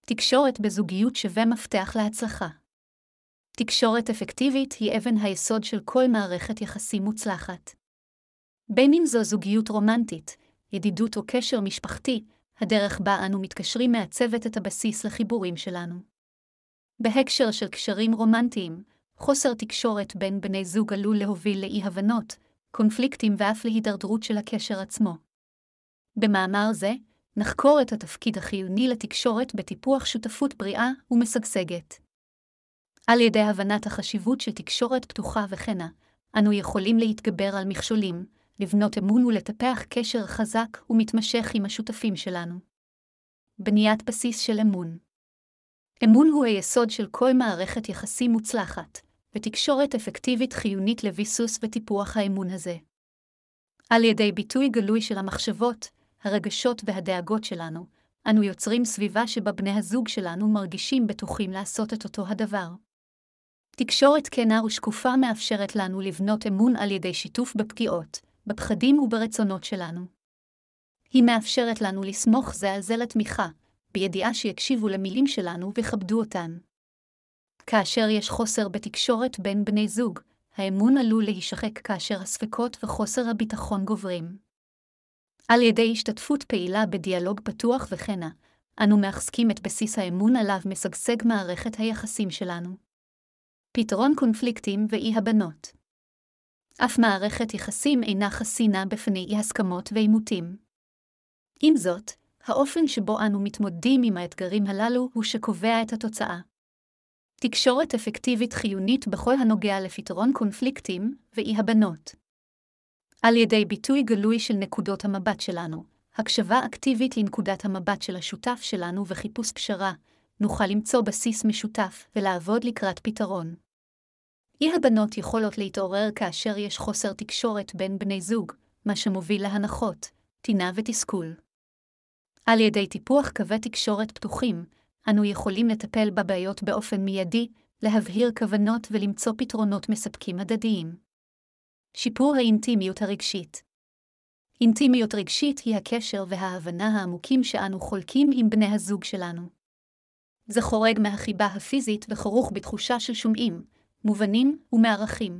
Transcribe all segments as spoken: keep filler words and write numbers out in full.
תקשורת בזוגיות שווה מפתח להצלחה. תקשורת אפקטיבית היא אבן היסוד של כל מערכת יחסים מוצלחת. בין אם זו זוגיות רומנטית, ידידות או קשר משפחתי, הדרך בה אנו מתקשרים מעצבת את הבסיס לחיבורים שלנו. בהקשר של קשרים רומנטיים, חוסר תקשורת בין בני זוג עלול להוביל לאי-הבנות, קונפליקטים ואף להידרדרות של הקשר עצמו. במאמר זה, נחקור את התפקיד החיוני לתקשורת בטיפוח שותפות בריאה ומשגשגת. על ידי הבנת החשיבות של תקשורת פתוחה וכנה, אנו יכולים להתגבר על מכשולים, לבנות אמון ולטפח קשר חזק ומתמשך עם השותפים שלנו. בניית בסיס של אמון. אמון הוא היסוד של כל מערכת יחסים מוצלחת, ותקשורת אפקטיבית חיונית לביסוס וטיפוח האמון הזה. על ידי ביטוי גלוי של המחשבות, הרגשות והדאגות שלנו, אנו יוצרים סביבה שבה בני הזוג שלנו מרגישים בטוחים לעשות את אותו הדבר. תקשורת כנה ושקופה מאפשרת לנו לבנות אמון על ידי שיתוף בפגיעות, בפחדים וברצונות שלנו. היא מאפשרת לנו לסמוך זה על זה לתמיכה, בידיעה שיקשיבו למילים שלנו וכבדו אותן. כאשר יש חוסר בתקשורת בין בני זוג, האמון עלול להישחק כאשר הספקות וחוסר הביטחון גוברים. על ידי השתתפות פעילה בדיאלוג פתוח וכנה, אנו מחזקים את בסיס האמון עליו משגשג מערכת היחסים שלנו. פתרון קונפליקטים ואי-הבנות. אף מערכת יחסים אינה חסינה בפני אי-הסכמות ועימותים. עם זאת, האופן שבו אנו מתמודדים עם האתגרים הללו הוא שקובע את התוצאה. תקשורת אפקטיבית חיונית בכל הנוגע לפתרון קונפליקטים ואי-הבנות. על ידי ביטוי גלוי של נקודות המבט שלנו, הקשבה אקטיבית לנקודת המבט של השותף שלנו וחיפוש פשרה, נוכל למצוא בסיס משותף ולעבוד לקראת פתרון. אי-הבנות יכולות להתעורר כאשר יש חוסר תקשורת בין בני זוג, מה שמוביל להנחות, טינה ותסכול. על ידי טיפוח קווי תקשורת פתוחים, אנו יכולים לטפל בבעיות באופן מיידי, להבהיר כוונות ולמצוא פתרונות מספקים הדדיים. שיפור האינטימיות הרגשית. אינטימיות רגשית היא הקשר וההבנה העמוקים שאנו חולקים עם בני הזוג שלנו. זה חורג מהחיבה הפיזית וכרוך בתחושה של שומעים, מובנים ומערכים.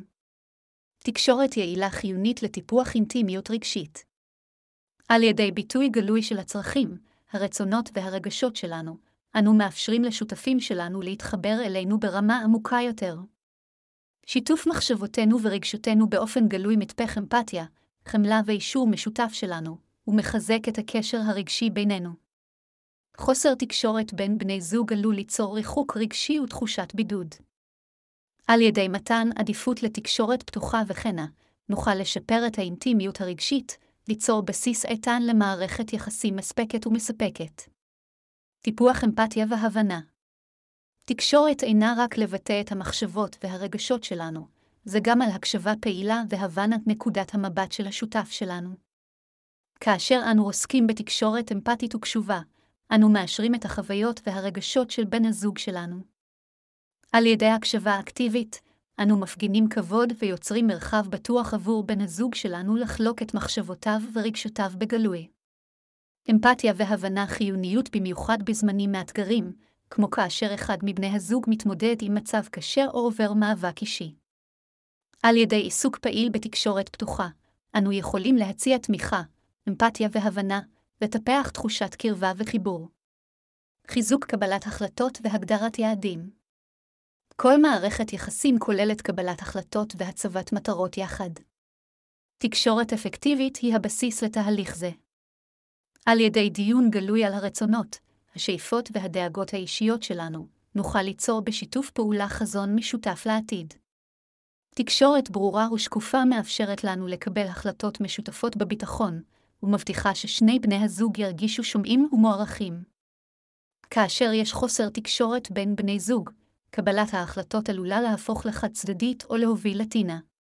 תקשורת יעילה חיונית לטיפוח אינטימיות רגשית. על ידי ביטוי גלוי של הצרכים, הרצונות והרגשות שלנו, אנו מאפשרים לשותפים שלנו להתחבר אלינו ברמה עמוקה יותר. שיתוף מחשבותינו ורגשותינו באופן גלוי מטפח אמפתיה, חמלה ואישור משותף שלנו, ומחזק את הקשר הרגשי בינינו. חוסר תקשורת בין בני זוג עלול ליצור ריחוק רגשי ותחושת בידוד. על ידי מתן עדיפות לתקשורת פתוחה וכנה, נוכל לשפר את האינטימיות הרגשית, ליצור בסיס איתן למערכת יחסים מספקת ומספקת. טיפוח אמפתיה והבנה. תקשורת אינה רק לבטא את המחשבות והרגשות שלנו, זה גם על הקשבה פעילה והבנת נקודת המבט של השותף שלנו. כאשר אנו עוסקים בתקשורת אמפתית וקשובה, אנו מאשרים את החוויות והרגשות של בן הזוג שלנו. על ידי הקשבה אקטיבית, אנו מפגינים כבוד ויוצרים מרחב בטוח עבור בן הזוג שלנו לחלוק את מחשבותיו ורגשותיו בגלוי. אמפתיה והבנה חיוניות במיוחד בזמנים מאתגרים, כמו כאשר אחד מבני הזוג מתמודד עם מצב קשה או עובר מאבק אישי. על ידי עיסוק פעיל בתקשורת פתוחה, אנו יכולים להציע תמיכה, אמפתיה והבנה, לטפח תחושת קרבה וחיבור. חיזוק קבלת החלטות והגדרת יעדים. כל מערכת יחסים כוללת קבלת החלטות והצבת מטרות יחד. תקשורת אפקטיבית היא הבסיס לתהליך זה. על ידי דיון גלוי על הרצונות, השאיפות והדאגות האישיות שלנו, נוכל ליצור בשיתוף פעולה חזון משותף לעתיד. תקשורת ברורה ושקופה מאפשרת לנו לקבל החלטות משותפות בביטחון, ומבטיחה ששני בני הזוג ירגישו שומעים ומוערכים. כאשר יש חוסר תקשורת בין בני זוג, קבלת ההחלטות עלולה להפוך לחד-צדדית או להוביל לטינה.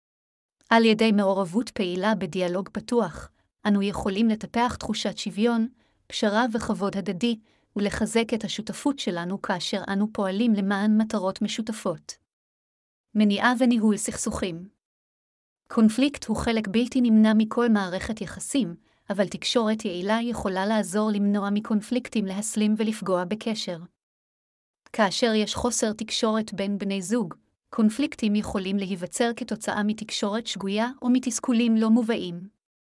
על ידי מעורבות פעילה בדיאלוג פתוח, אנו יכולים לטפח תחושת שוויון, פשרה וכבוד הדדי, ולחזק את השותפות שלנו כאשר אנו פועלים למען מטרות משותפות. מניעה וניהול סכסוכים. קונפליקט הוא חלק בלתי נמנע מכל מערכת יחסים, אבל תקשורת יעילה יכולה לעזור למנוע מקונפליקטים להסלים ולפגוע בקשר. כאשר יש חוסר תקשורת בין בני זוג, קונפליקטים יכולים להיווצר כתוצאה מתקשורת שגויה או מתסכולים לא מובאים.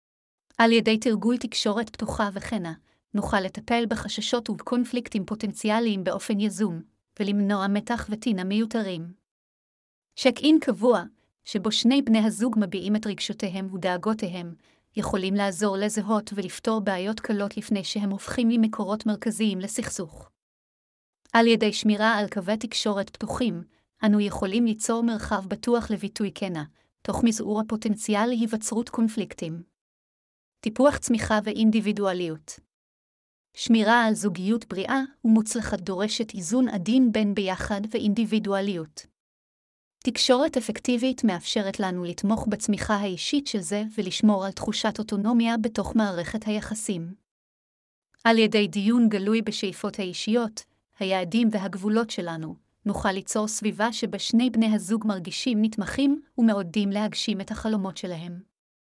על ידי תרגול תקשורת פתוחה וכנה, נוכל לטפל בחששות ובקונפליקטים פוטנציאליים באופן יזום, ולמנוע מתח וטינה מיותרים. צ'ק-אין קבוע, שבו שני בני הזוג מביעים את רגשותיהם ודאגותיהם, יכולים לעזור לזהות ולפתור בעיות קלות לפני שהם הופכים ממקורות מרכזיים לסכסוך. על ידי שמירה על קווי תקשורת פתוחים, אנו יכולים ליצור מרחב בטוח לביטוי כנה, תוך מזעור הפוטנציאל להיווצרות קונפליקטים. טיפוח צמיחה ואינדיבידואליות. שמירה על זוגיות בריאה ומוצלחת דורשת איזון עדין בין ביחד ואינדיבידואליות. תקשורת אפקטיבית מאפשרת לנו לתמוך בצמיחה האישית של זה ולשמור על תחושת אוטונומיה בתוך מערכת היחסים. על ידי דיון גלוי בשאיפות האישיות, היעדים והגבולות שלנו, נוכל ליצור סביבה שבה שני בני הזוג מרגישים נתמכים ומעודדים להגשים את החלומות שלהם.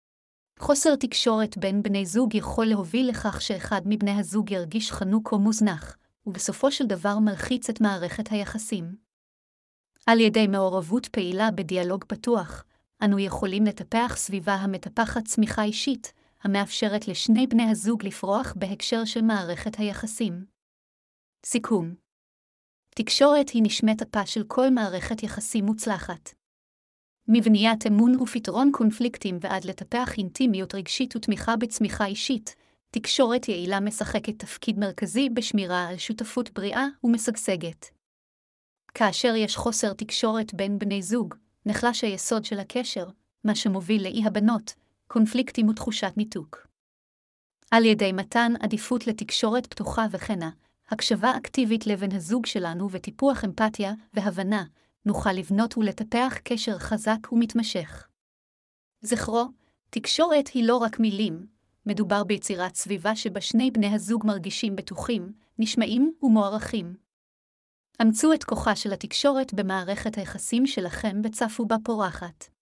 חוסר תקשורת בין בני זוג יכול להוביל לכך שאחד מבני הזוג ירגיש חנוק או מוזנח, ובסופו של דבר מלחיץ את מערכת היחסים. על ידי מעורבות פעילה בדיאלוג פתוח, אנו יכולים לטפח סביבה המטפחת צמיחה אישית, המאפשרת לשני בני הזוג לפרוח בהקשר של מערכת היחסים. סיכום. תקשורת היא נשמת אפה של כל מערכת יחסים מוצלחת. מבניית אמון ופתרון קונפליקטים ועד לטפח אינטימיות רגשית ותמיכה בצמיחה אישית, תקשורת יעילה משחקת תפקיד מרכזי בשמירה על שותפות בריאה ומשגשגת. כאשר יש חוסר תקשורת בין בני זוג, נחלש היסוד של הקשר, מה שמוביל לאי-הבנות, קונפליקטים ותחושת ניתוק. על ידי מתן עדיפות לתקשורת פתוחה וכנה, הקשבה אקטיבית לבן הזוג שלנו וטיפוח אמפתיה והבנה, נוכל לבנות ולטפח קשר חזק ומתמשך. זכרו, תקשורת היא לא רק מילים, מדובר ביצירת סביבה שבה שני בני הזוג מרגישים בטוחים, נשמעים ומוערכים. אמצו את כוחה של התקשורת במערכת היחסים שלכם וצפו בה פורחת.